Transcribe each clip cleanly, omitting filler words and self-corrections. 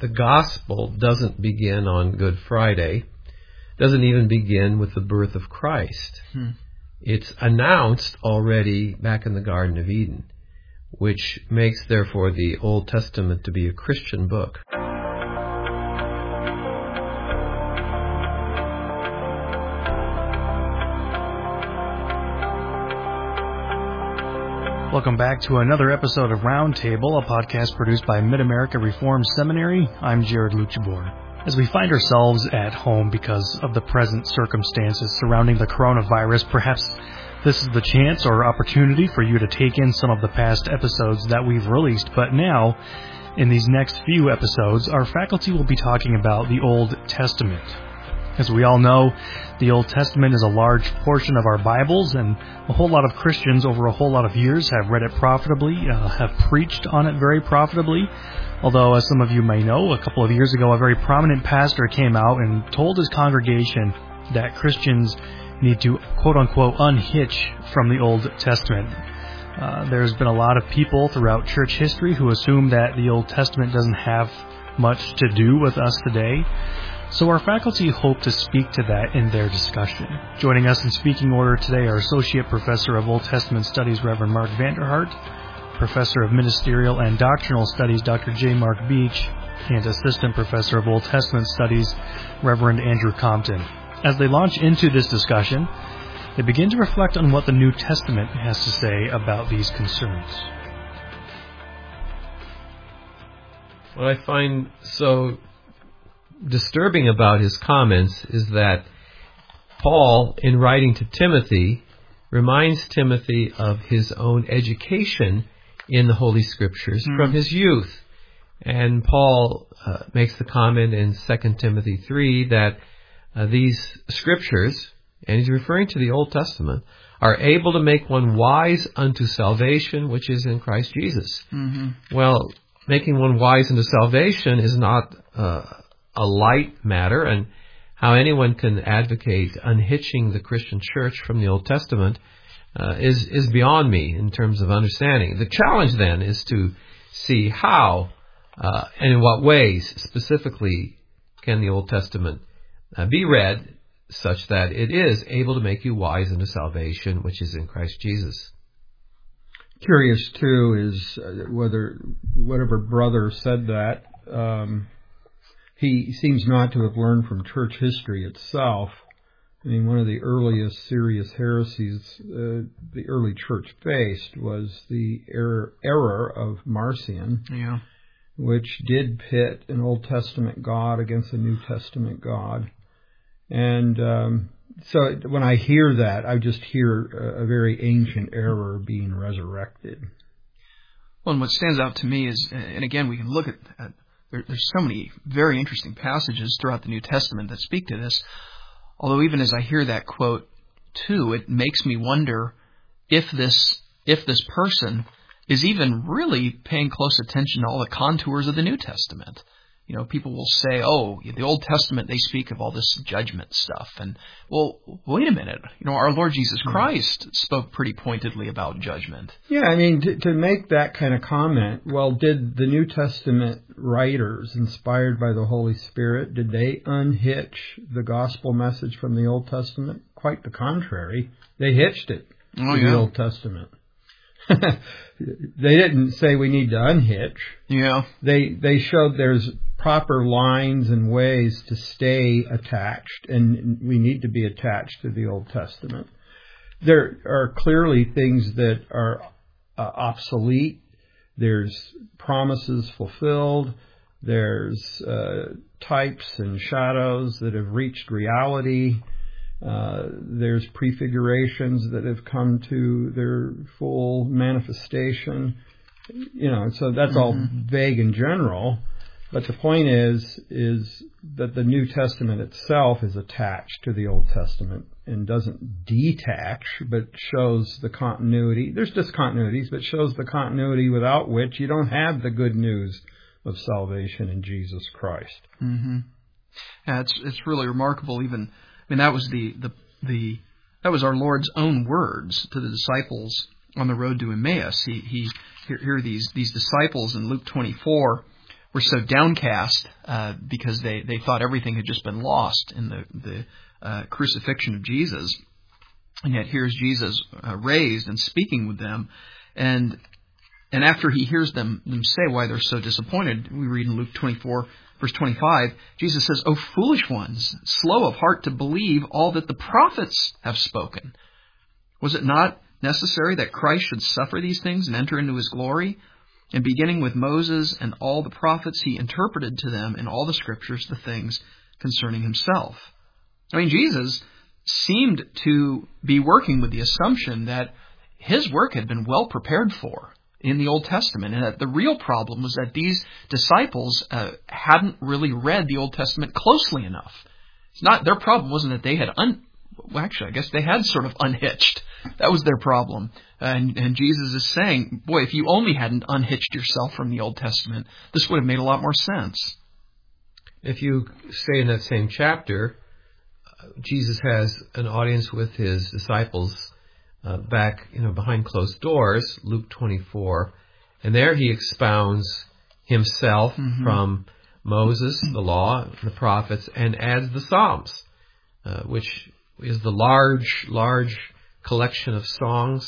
the gospel doesn't begin on Good Friday, doesn't even begin with the birth of Christ. It's announced already back in the Garden of Eden, which makes, therefore, the Old Testament to be a Christian book. Welcome back to another episode of Roundtable, a podcast produced by Mid-America Reformed Seminary. I'm Jared Luchabor. As we find ourselves at home because of the present circumstances surrounding the coronavirus, perhaps this is the chance or opportunity for you to take in some of the past episodes that we've released. But now, in these next few episodes, our faculty will be talking about the Old Testament. As we all know, the Old Testament is a large portion of our Bibles, and a whole lot of Christians over a whole lot of years have read it profitably, have preached on it very profitably. Although, as some of you may know, a couple of years ago, a very prominent pastor came out and told his congregation that Christians need to, quote-unquote, unhitch from the Old Testament. There's been a lot of people throughout church history who assume that the Old Testament doesn't have much to do with us today. So our faculty hope to speak to that in their discussion. Joining us in speaking order today are Associate Professor of Old Testament Studies, Reverend Mark Vanderhart, Professor of Ministerial and Doctrinal Studies, Dr. J. Mark Beach, and Assistant Professor of Old Testament Studies, Reverend Andrew Compton. As they launch into this discussion, they begin to reflect on what the New Testament has to say about these concerns. What I find so disturbing about his comments is that Paul, in writing to Timothy, reminds Timothy of his own education in the Holy Scriptures from his youth. And Paul makes the comment in 2 Timothy 3 that these Scriptures, and he's referring to the Old Testament, are able to make one wise unto salvation, which is in Christ Jesus. Well, making one wise unto salvation is not a light matter, and how anyone can advocate unhitching the Christian church from the Old Testament is beyond me in terms of understanding. The challenge then is to see how and in what ways specifically can the Old Testament be read such that it is able to make you wise unto salvation, which is in Christ Jesus. Curious, too, is whether whatever brother said that, he seems not to have learned from church history itself. I mean, one of the earliest serious heresies the early church faced was the error of Marcion, which did pit an Old Testament God against a New Testament God. And so when I hear that, I just hear a very ancient error being resurrected. Well, and what stands out to me is, and again, we can look at there's so many very interesting passages throughout the New Testament that speak to this. Although even as I hear that quote too, it makes me wonder if this person is even really paying close attention to all the contours of the New Testament. You know, people will say, oh, the Old Testament, they speak of all this judgment stuff. And, well, wait a minute. You know, our Lord Jesus Christ spoke pretty pointedly about judgment. Yeah, I mean, to make that kind of comment, well, did the New Testament writers, inspired by the Holy Spirit, did they unhitch the gospel message from the Old Testament? Quite the contrary. They hitched it to the Old Testament. They didn't say we need to unhitch. Yeah. They showed there's proper lines and ways to stay attached, and we need to be attached to the Old Testament. There are clearly things that are obsolete. There's promises fulfilled. There's types and shadows that have reached reality. There's prefigurations that have come to their full manifestation. You know, so that's all vague and general. But the point is that the New Testament itself is attached to the Old Testament and doesn't detach, but shows the continuity. There's discontinuities, but shows the continuity without which you don't have the good news of salvation in Jesus Christ. Yeah, it's really remarkable. Even, I mean, that was that was our Lord's own words to the disciples on the road to Emmaus. Here are these disciples in Luke 24. were so downcast because they thought everything had just been lost in the crucifixion of Jesus. And yet here's Jesus raised and speaking with them. And after he hears them say why they're so disappointed, we read in Luke 24, verse 25, Jesus says, "O foolish ones, slow of heart to believe all that the prophets have spoken. Was it not necessary that Christ should suffer these things and enter into his glory? And beginning with Moses and all the prophets, he interpreted to them in all the scriptures the things concerning himself." I mean, Jesus seemed to be working with the assumption that his work had been well prepared for in the Old Testament, and that the real problem was that these disciples hadn't really read the Old Testament closely enough. It's not their problem wasn't that they had actually, I guess they had sort of unhitched. That was their problem. And Jesus is saying, boy, if you only hadn't unhitched yourself from the Old Testament, this would have made a lot more sense. If you say in that same chapter, Jesus has an audience with his disciples back, behind closed doors, Luke 24, and there he expounds himself from Moses, the law, the prophets, and adds the Psalms, which is the large collection of songs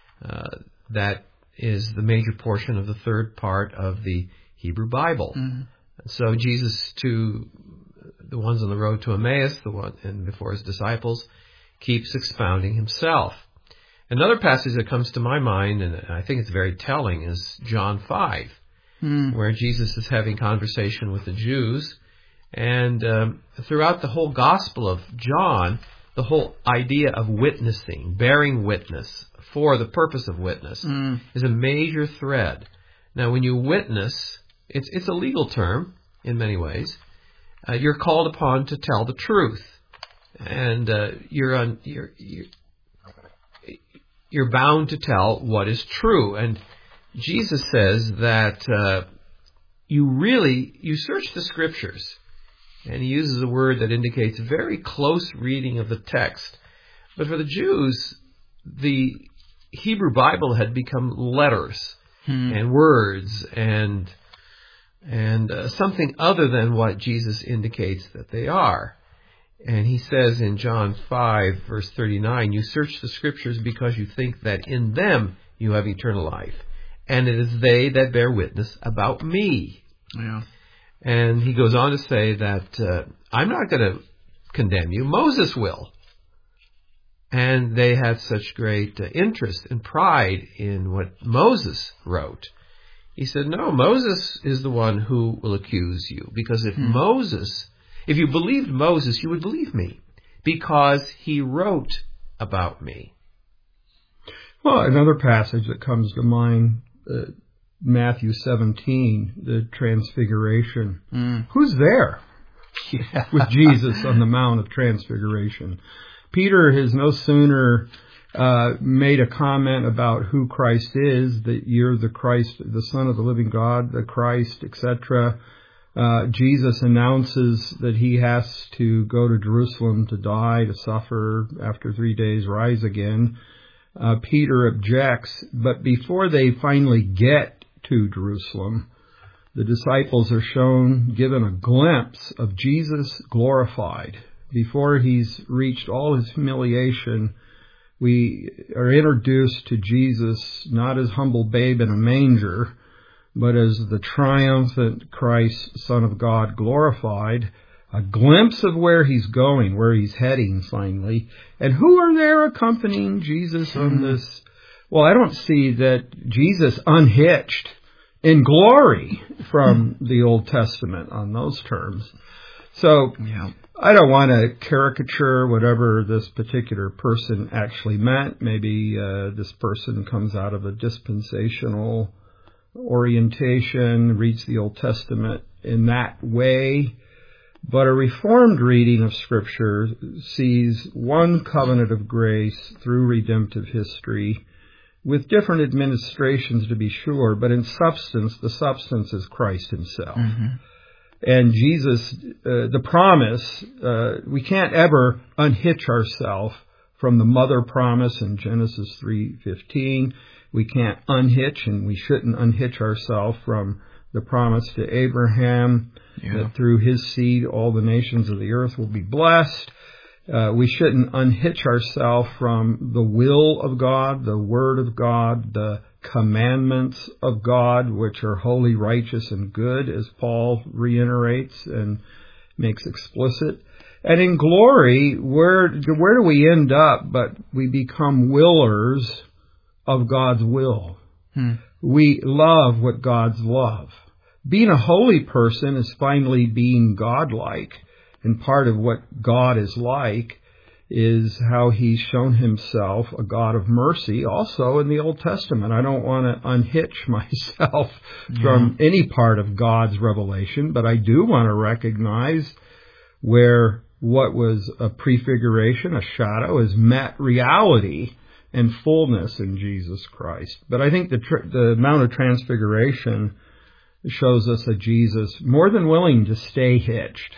that is the major portion of the third part of the Hebrew Bible. So Jesus, to the ones on the road to Emmaus, and before his disciples, keeps expounding himself. Another passage that comes to my mind, and I think it's very telling, is John 5, where Jesus is having conversation with the Jews. And throughout the whole Gospel of John, the whole idea of witnessing, bearing witness for the purpose of witness, is a major thread. Now, when you witness, it's a legal term in many ways. You're called upon to tell the truth, and you're bound to tell what is true. And Jesus says that you search the Scriptures, and he uses a word that indicates very close reading of the text. But for the Jews, the Hebrew Bible had become letters and words and something other than what Jesus indicates that they are. And he says in John 5, verse 39, "You search the Scriptures because you think that in them you have eternal life, and it is they that bear witness about me." Yeah. And he goes on to say that I'm not going to condemn you, Moses will. And they had such great interest and pride in what Moses wrote. He said, no, Moses is the one who will accuse you, because if you believed Moses, you would believe me, because he wrote about me. Well, another passage that comes to mind, Matthew 17, the Transfiguration. Who's there with Jesus on the Mount of Transfiguration? Peter has no sooner made a comment about who Christ is, that you're the Christ, the Son of the living God, the Christ, etc. Jesus announces that he has to go to Jerusalem to die, to suffer, after 3 days rise again. Peter objects, but before they finally get to Jerusalem, the disciples are given a glimpse of Jesus glorified. Before he's reached all his humiliation, we are introduced to Jesus not as humble babe in a manger, but as the triumphant Christ, Son of God, glorified. A glimpse of where he's going, where he's heading finally. And who are there accompanying Jesus on this? Well, I don't see that Jesus unhitched in glory from the Old Testament on those terms. So I don't want to caricature whatever this particular person actually meant. Maybe this person comes out of a dispensational orientation, reads the Old Testament in that way. But a Reformed reading of Scripture sees one covenant of grace through redemptive history, with different administrations to be sure, but in substance, the substance is Christ himself. And Jesus, the promise, we can't ever unhitch ourselves from the mother promise in Genesis 3:15. We can't unhitch, and we shouldn't unhitch ourselves from the promise to Abraham, that through his seed all the nations of the earth will be blessed. We shouldn't unhitch ourselves from the will of God, the Word of God, the commandments of God, which are holy, righteous, and good, as Paul reiterates and makes explicit. And in glory, where do we end up? But we become willers of God's will. We love what God's love. Being a holy person is finally being godlike. And part of what God is like is how he's shown himself a God of mercy also in the Old Testament. I don't want to unhitch myself from any part of God's revelation, but I do want to recognize where what was a prefiguration, a shadow, is met reality and fullness in Jesus Christ. But I think the Mount of Transfiguration shows us a Jesus more than willing to stay hitched.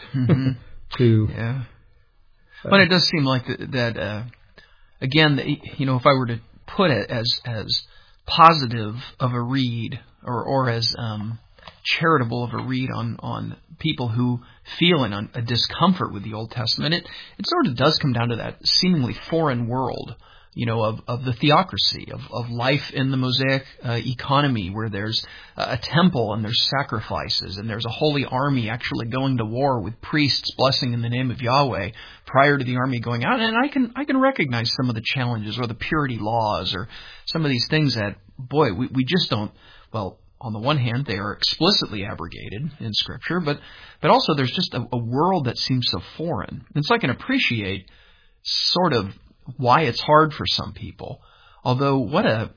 But it does seem like that again, if I were to put it as positive of a read or as charitable of a read on people who feel a discomfort with the Old Testament, it sort of does come down to that seemingly foreign world, of the theocracy, of life in the Mosaic economy, where there's a temple and there's sacrifices and there's a holy army actually going to war with priests blessing in the name of Yahweh prior to the army going out. And I can recognize some of the challenges or the purity laws or some of these things that, boy, we just don't, well, on the one hand, they are explicitly abrogated in Scripture, but also there's just a world that seems so foreign. And so I can appreciate sort of why it's hard for some people. Although what a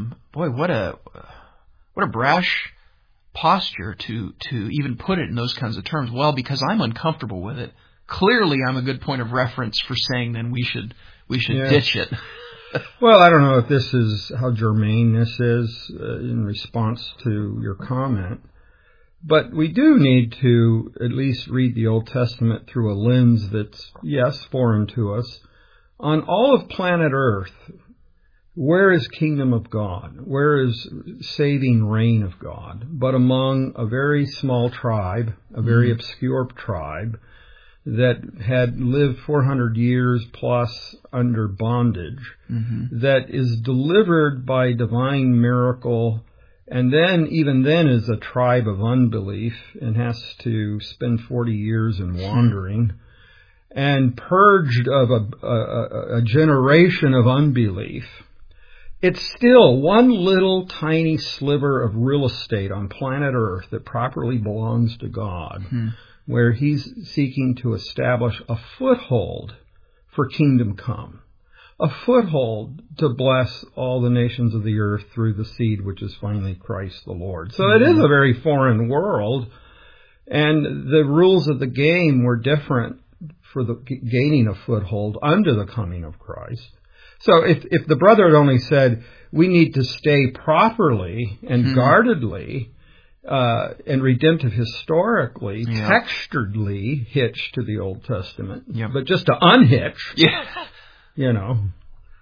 brash posture to even put it in those kinds of terms. Well, because I'm uncomfortable with it, clearly I'm a good point of reference for saying then we should ditch it. Well, I don't know if this is how germane this is in response to your comment, but we do need to at least read the Old Testament through a lens that's, yes, foreign to us. On all of planet Earth, where is kingdom of God? Where is saving reign of God? But among a very small tribe, a very obscure tribe, that had lived 400 years plus under bondage, that is delivered by divine miracle, and then, even then, is a tribe of unbelief and has to spend 40 years in wandering, and purged of a generation of unbelief. It's still one little tiny sliver of real estate on planet Earth that properly belongs to God, where he's seeking to establish a foothold for kingdom come, a foothold to bless all the nations of the earth through the seed, which is finally Christ the Lord. So it is a very foreign world, and the rules of the game were different for the gaining a foothold under the coming of Christ. So if the brother had only said, we need to stay properly and guardedly and redemptive historically, texturedly hitched to the Old Testament, but just to unhitch, and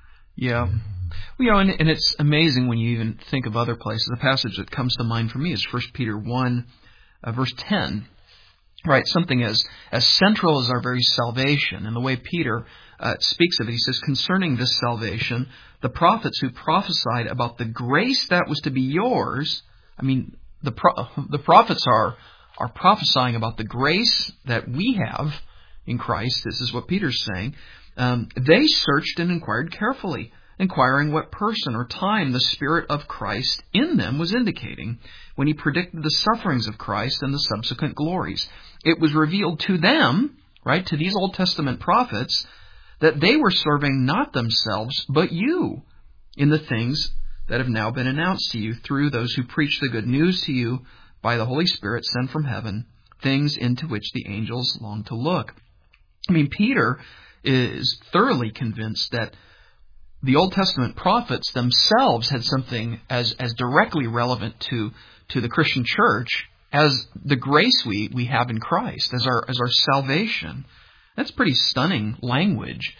it's amazing when you even think of other places. The passage that comes to mind for me is 1 Peter 1, verse 10. Right, something as central as our very salvation. And the way Peter speaks of it, he says, concerning this salvation, the prophets who prophesied about the grace that was to be yours, I mean, the prophets are prophesying about the grace that we have in Christ. This is what Peter's saying. They searched and inquired carefully, inquiring what person or time the Spirit of Christ in them was indicating when he predicted the sufferings of Christ and the subsequent glories. It was revealed to them, right, to these Old Testament prophets, that they were serving not themselves, but you, in the things that have now been announced to you through those who preach the good news to you by the Holy Spirit sent from heaven, things into which the angels long to look. I mean, Peter is thoroughly convinced that the Old Testament prophets themselves had something as directly relevant to the Christian church as the grace we have in Christ, as our salvation. That's pretty stunning language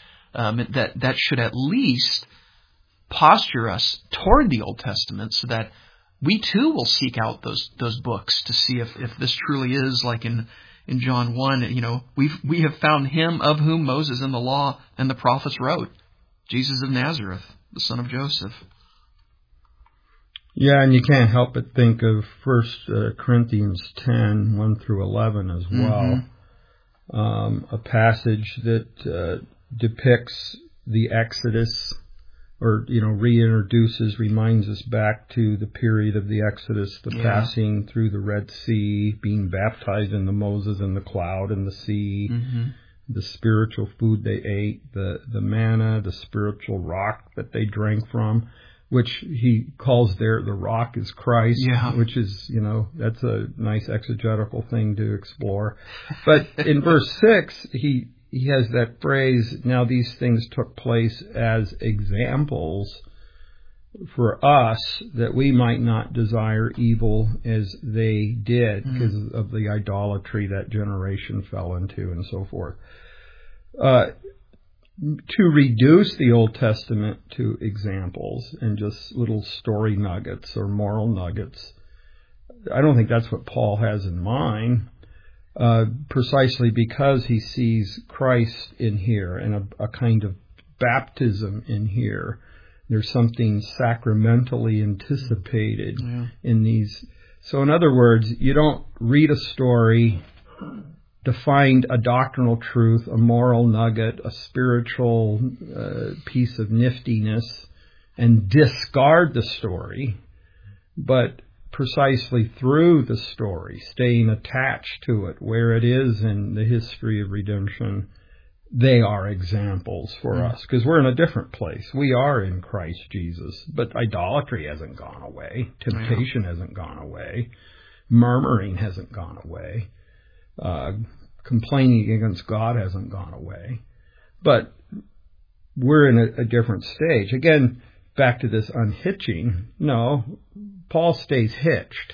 that should at least posture us toward the Old Testament so that we too will seek out those books to see if this truly is like in John 1, we have found him of whom Moses and the law and the prophets wrote, Jesus of Nazareth, the son of Joseph. Yeah, and you can't help but think of 1 Corinthians 10, 1 through 11 as well. A passage that depicts the Exodus, or, reminds us back to the period of the Exodus, the passing through the Red Sea, being baptized into Moses in the cloud and the sea, the spiritual food they ate, the manna, the spiritual rock that they drank from, which he calls there the rock is Christ, which is, that's a nice exegetical thing to explore. But in verse 6, he has that phrase, now these things took place as examples for us that we might not desire evil as they did because of the idolatry that generation fell into and so forth. To reduce the Old Testament to examples and just little story nuggets or moral nuggets, I don't think that's what Paul has in mind, precisely because he sees Christ in here and a kind of baptism in here. There's something sacramentally anticipated in these. So in other words, you don't read a story to find a doctrinal truth, a moral nugget, a spiritual piece of niftiness, and discard the story, but precisely through the story, staying attached to it, where it is in the history of redemption, they are examples for us, because we're in a different place. We are in Christ Jesus, but idolatry hasn't gone away. Temptation hasn't gone away. Murmuring hasn't gone away. Complaining against God hasn't gone away. But we're in a different stage. Again, back to this unhitching. No, Paul stays hitched.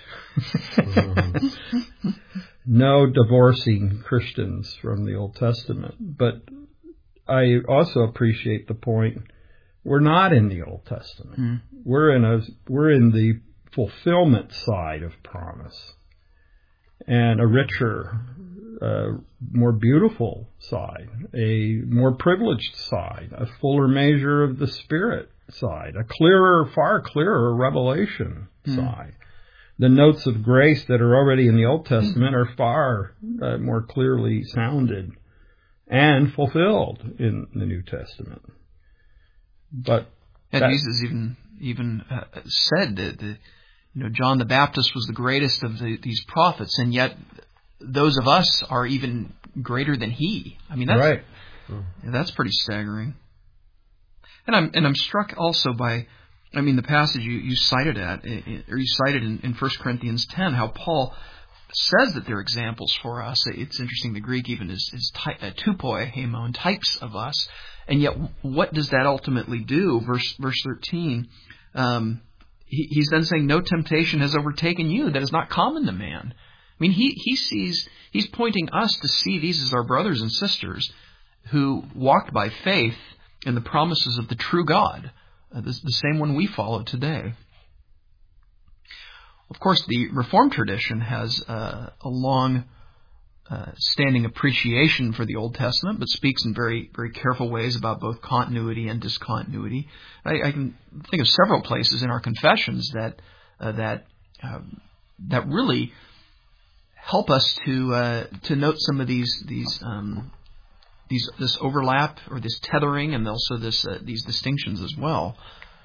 No divorcing Christians from the Old Testament. But I also appreciate the point, we're not in the Old Testament. We're in the fulfillment side of promise, and a richer, more beautiful side, a more privileged side, a fuller measure of the Spirit side, a clearer, far clearer revelation side. The notes of grace that are already in the Old Testament are far more clearly sounded and fulfilled in the New Testament. But Jesus even said that John the Baptist was the greatest of these prophets, and yet those of us are even greater than he. I mean, that's pretty staggering. And I'm struck also by, the passage you cited in 1 Corinthians 10, how Paul says that they're examples for us. It's interesting, the Greek even is tupoi, hemon, types of us. And yet, what does that ultimately do? Verse 13, he's then saying, no temptation has overtaken you that is not common to man. I mean, he's pointing us to see these as our brothers and sisters who walked by faith in the promises of the true God, the same one we follow today. Of course, the Reformed tradition has a long standing appreciation for the Old Testament, but speaks in very, very careful ways about both continuity and discontinuity. I can think of several places in our confessions that really help us to note some of this overlap or this tethering, and also these distinctions as well.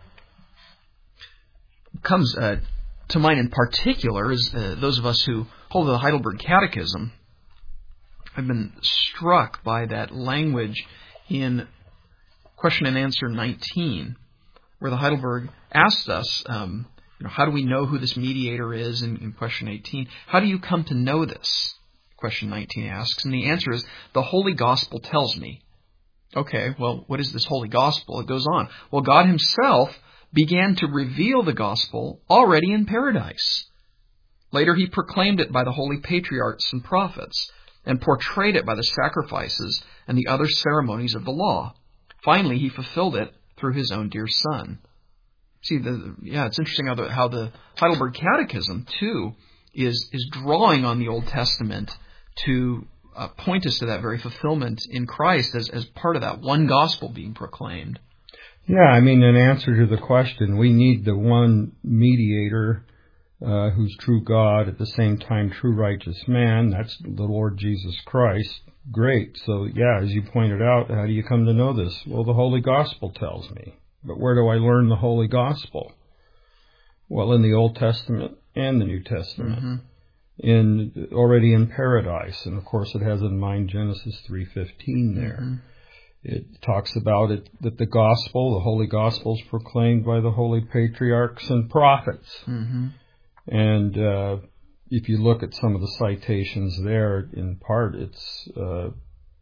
Comes to mind in particular is those of us who hold the Heidelberg Catechism. I've been struck by that language in question and answer 19, where the Heidelberg asked us, how do we know who this mediator is in question 18? How do you come to know this? Question 19 asks, and the answer is, the Holy Gospel tells me. Okay, well, what is this Holy Gospel? It goes on. Well, God himself began to reveal the Gospel already in paradise. Later, he proclaimed it by the holy patriarchs and prophets, and portrayed it by the sacrifices and the other ceremonies of the law. Finally, he fulfilled it through his own dear Son. See, it's interesting how the Heidelberg Catechism too is drawing on the Old Testament to point us to that very fulfillment in Christ as part of that one gospel being proclaimed. Yeah, I mean, in answer to the question, we need the one mediator who's true God, at the same time true righteous man. That's the Lord Jesus Christ. Great. So, yeah, as you pointed out, how do you come to know this? Well, the Holy Gospel tells me. But where do I learn the Holy Gospel? Well, in the Old Testament and the New Testament. Mm-hmm. Already in paradise. And, of course, it has in mind Genesis 3:15 there. Mm-hmm. It talks about it that the Gospel, the Holy Gospel, is proclaimed by the holy patriarchs and prophets. Mm-hmm. And if you look at some of the citations there, in part it's the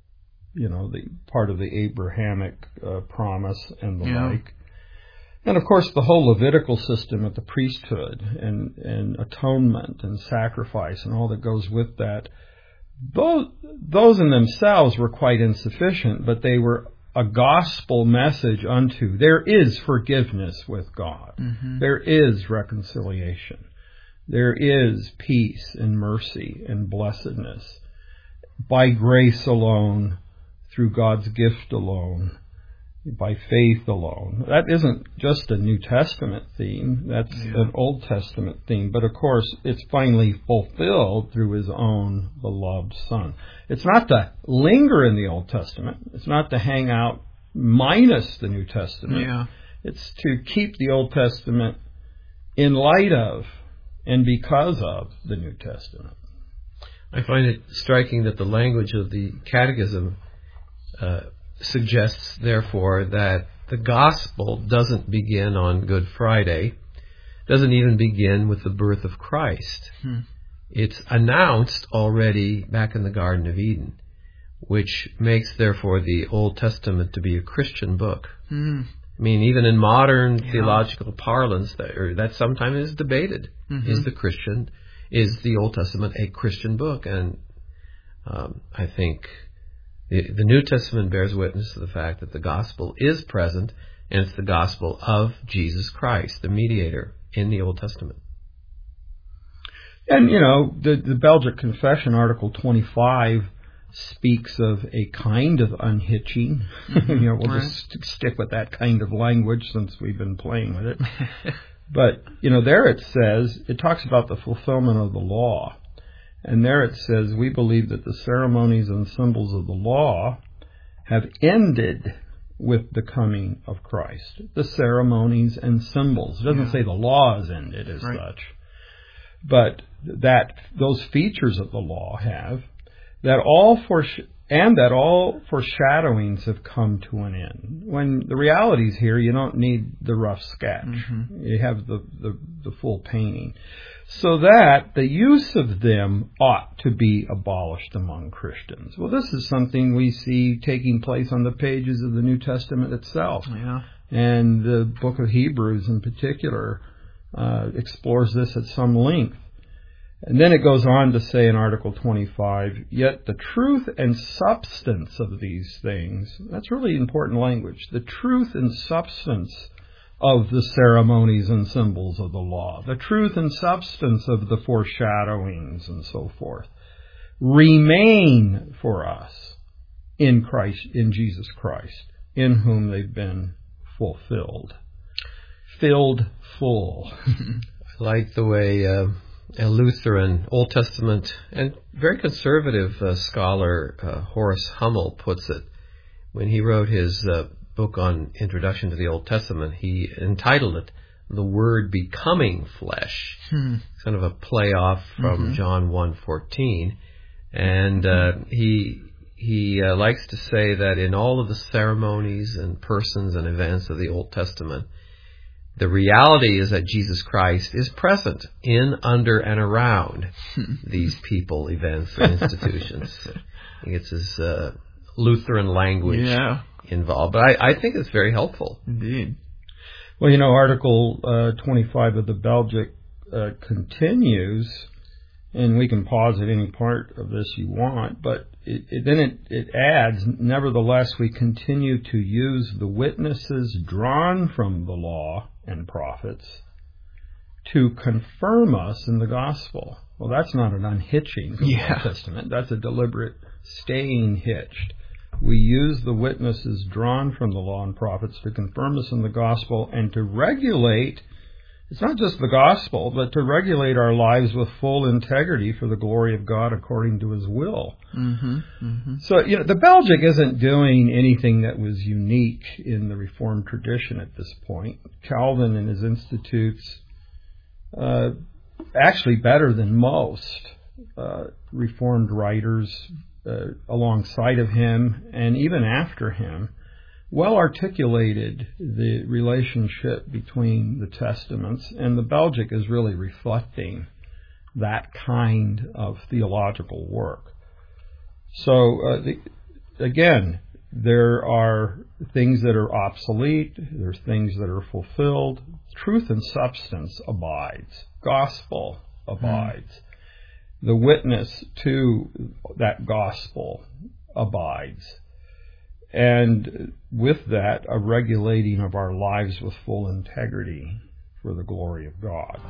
part of the Abrahamic promise and the like. And of course the whole Levitical system of the priesthood and atonement and sacrifice and all that goes with that, those in themselves were quite insufficient, but they were a gospel message unto. There is forgiveness with God. Mm-hmm. There is reconciliation. There is peace and mercy and blessedness by grace alone, through God's gift alone, by faith alone. That isn't just a New Testament theme. That's an Old Testament theme. But of course, it's finally fulfilled through His own beloved Son. It's not to linger in the Old Testament. It's not to hang out minus the New Testament. Yeah. It's to keep the Old Testament in light of and because of the New Testament. I find it striking that the language of the Catechism suggests, therefore, that the gospel doesn't begin on Good Friday, doesn't even begin with the birth of Christ. It's announced already back in the Garden of Eden, which makes, therefore, the Old Testament to be a Christian book. I mean, even in modern theological parlance, that sometimes is debated. Mm-hmm. Is the Old Testament a Christian book? And I think the New Testament bears witness to the fact that the gospel is present, and it's the gospel of Jesus Christ, the mediator, in the Old Testament. And, the Belgic Confession, Article 25, speaks of a kind of unhitching. We'll just stick with that kind of language since we've been playing with it. But, there it talks about the fulfillment of the law. And there it says, we believe that the ceremonies and symbols of the law have ended with the coming of Christ. The ceremonies and symbols. It doesn't say the law has ended as such. But that those features of the law have, that all foreshadowings have come to an end. When the reality is here, you don't need the rough sketch. Mm-hmm. You have the full painting. So that the use of them ought to be abolished among Christians. Well, this is something we see taking place on the pages of the New Testament itself. Yeah. And the book of Hebrews in particular explores this at some length. And then it goes on to say in Article 25, yet the truth and substance of these things, that's really important language, the truth and substance of the ceremonies and symbols of the law, the truth and substance of the foreshadowings and so forth, remain for us in Christ, in Jesus Christ, in whom they've been fulfilled. Filled full. I like the way a Lutheran, Old Testament, and very conservative scholar Horace Hummel puts it. When he wrote his book on Introduction to the Old Testament, he entitled it The Word Becoming Flesh. Kind of a play off from John 1:14. And he likes to say that in all of the ceremonies and persons and events of the Old Testament, the reality is that Jesus Christ is present in, under, and around these people, events, and institutions. I think it's his Lutheran language involved. But I think it's very helpful. Indeed. Well, Article 25 of the Belgic continues, and we can pause at any part of this you want, but then it adds, nevertheless, we continue to use the witnesses drawn from the law and prophets to confirm us in the gospel. Well, that's not an unhitching from the Old Testament. That's a deliberate staying hitched. We use the witnesses drawn from the law and prophets to confirm us in the gospel and to regulate, it's not just the gospel, but to regulate our lives with full integrity for the glory of God according to His will. So, the Belgic isn't doing anything that was unique in the Reformed tradition at this point. Calvin and his Institutes, actually better than most Reformed writers alongside of him and even after him, well articulated the relationship between the Testaments, and the Belgic is really reflecting that kind of theological work. So, again, there are things that are obsolete, there's things that are fulfilled. Truth and substance abides. Gospel abides. The witness to that gospel abides. And with that, a regulating of our lives with full integrity for the glory of God.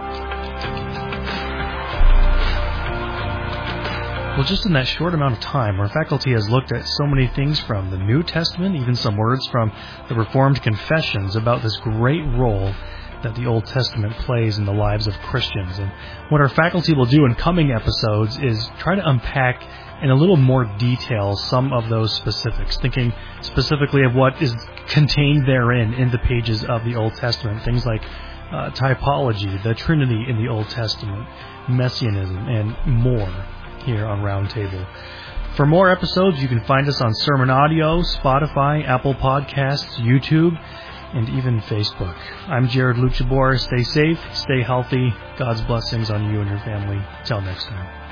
Well, just in that short amount of time, our faculty has looked at so many things from the New Testament, even some words from the Reformed Confessions about this great role that the Old Testament plays in the lives of Christians. And what our faculty will do in coming episodes is try to unpack in a little more detail some of those specifics, thinking specifically of what is contained therein in the pages of the Old Testament, things like typology, the Trinity in the Old Testament, Messianism, and more here on Roundtable. For more episodes, you can find us on Sermon Audio, Spotify, Apple Podcasts, YouTube, and even Facebook. I'm Jared Luchabor. Stay safe, stay healthy. God's blessings on you and your family. Till next time.